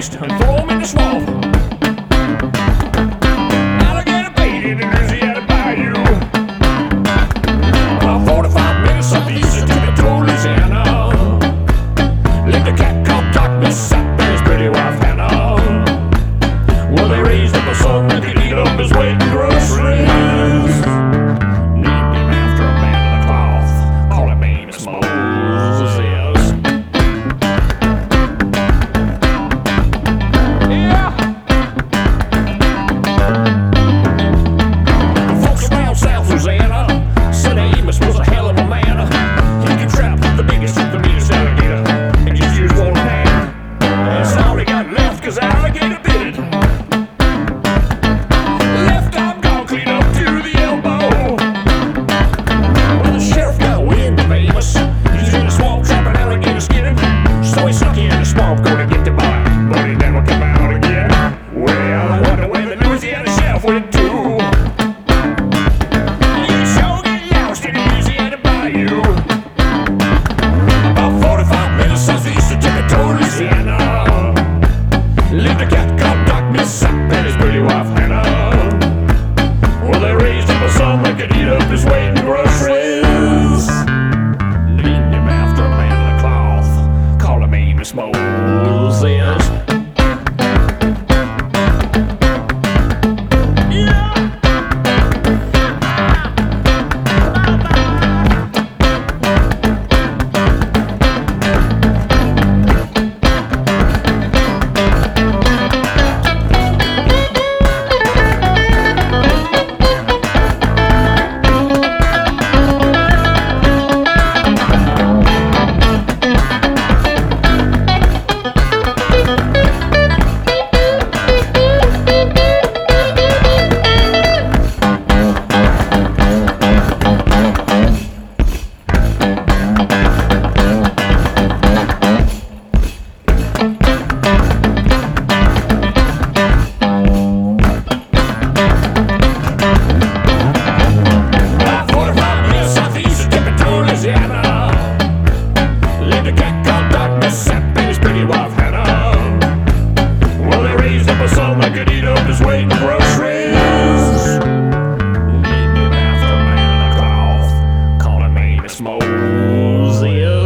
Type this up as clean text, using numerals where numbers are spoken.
east and throw him in the swamp. Alligator bait in the Louisiana bayou. About 45 minutes southeast of Tippecanoe, Louisiana. Lived a cat called Doc Mississippi and his pretty wife Hannah. Well, they raised up a son that could eat up his weight in groceries. Named him after a man of the cloth. Call him Amos Moses. Yeah. The folks around South Louisiana said Amos was a hell of a man. He could trap the biggest, the meanest alligator and just use one hand. That's all he got left, 'cause alligator bit it. Left arm gone clean up to the elbow. Well, the sheriff got wind of Amos. He's in the swamp trapping alligator skinning. So he snuck in the swamp, gonna get the boy, but he never come out again. Well, I wonder where the Louisiana sheriff went to. You sure get lost in the Louisiana bayou. About 45 minutes southeast of Tippecanoe, Louisiana. Lived a cat called Doc Mississippi and his pretty wife Hannah. Well, they raised up a son that could eat up his weight in groceries. Named him after a man of the cloth. Called him Amos Moses. Yeah. Lived a cat called Doc Mississippi and his pretty wife Hannah. Well, they raised up a son that could eat up his weight in groceries. Named him after a man of the cloth. Called him Amos Moses.